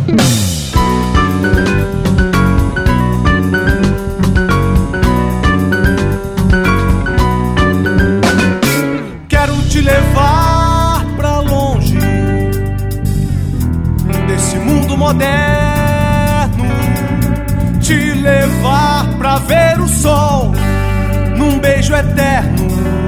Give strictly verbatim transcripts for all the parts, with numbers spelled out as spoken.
Quero te levar pra longe desse mundo moderno, te levar pra ver o sol num beijo eterno.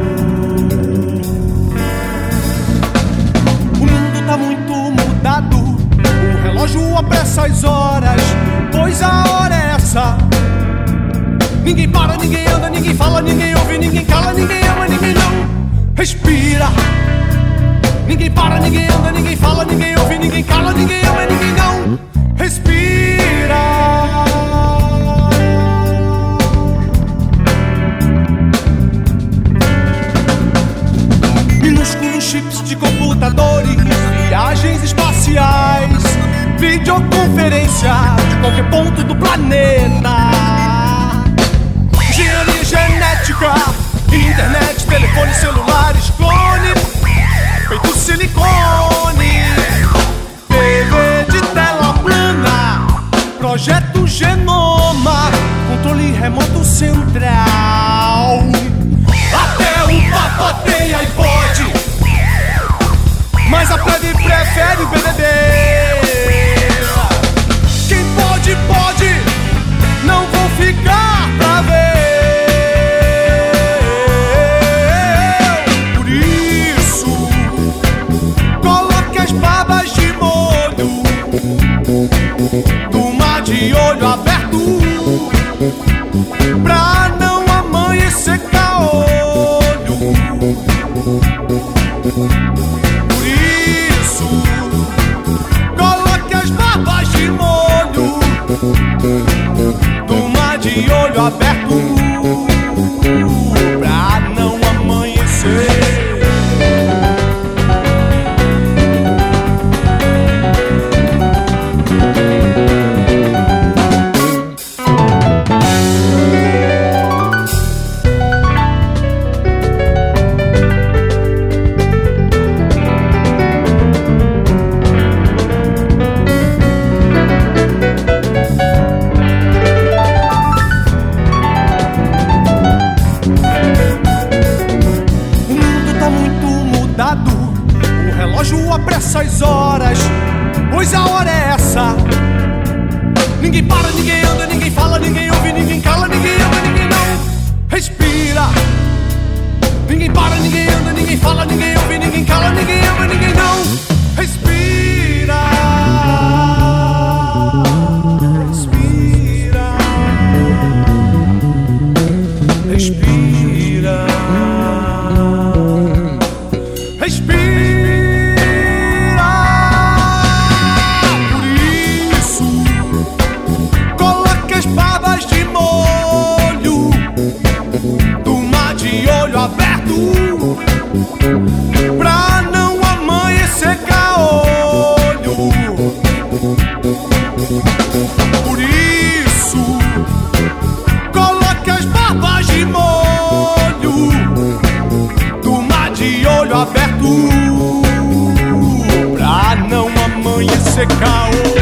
O mundo tá muito mudado, o relógio apressa as horas, pois a hora é essa. Ninguém para, ninguém anda, ninguém fala, ninguém ouve, ninguém cala, ninguém ama, ninguém não respira. Ninguém para, ninguém anda, ninguém fala, ninguém ouve, ninguém cala, ninguém ama, ninguém não respira. Minúsculos chips de computadores, viagens espaciais, videoconferência de qualquer ponto do planeta, engenharia genética, internet, telefone, celulares, clone, feito silicone, T V de tela plana, projeto genoma, controle remoto central. Até o Papa tem iPod, mas a plebe prefere o B B B. Quem pode, pode, não vou ficar pra ver. Por isso, coloque as babas de molho, toma de olho aberto, pra não amanhecer caolho. Por isso, coloque as barbas de molho, toma de olho aberto, pra não amanhecer. O relógio apressa as horas, pois a hora é essa. Ninguém para, ninguém anda, ninguém fala, ninguém ouve, ninguém cala, ninguém ama, ninguém não respira. Ninguém para, ninguém anda, ninguém fala, ninguém ouve, ninguém cala, ninguém ama, ninguém não respira. Respira. Respira. Respira. Por isso, coloque as babas de molho, toma de olho aberto, pra não amanhecer caolho. Por isso, coloque as barbas de molho, toma de olho aberto, pra não amanhecer caolho.